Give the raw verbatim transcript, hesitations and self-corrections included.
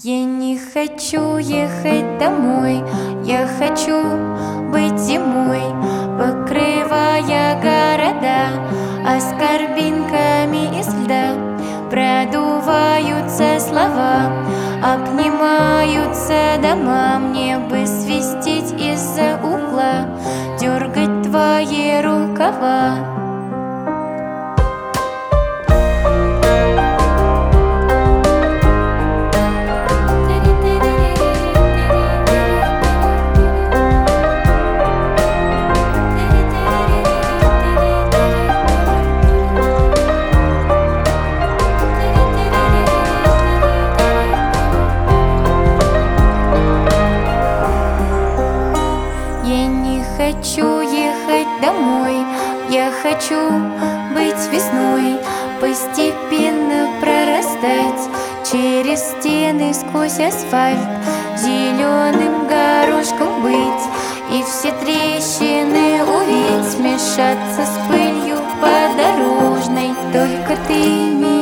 Я не хочу ехать домой, я хочу быть зимой, покрывая города аскорбинками из льда. Продуваются слова, обнимаются дома. Мне бы свистеть из-за угла, дергать твои рукава. Я не хочу ехать домой, я хочу быть весной, постепенно прорастать через стены, сквозь асфальт, зеленым горошком быть и все трещины увидеть, смешаться с пылью подорожной. Только ты меня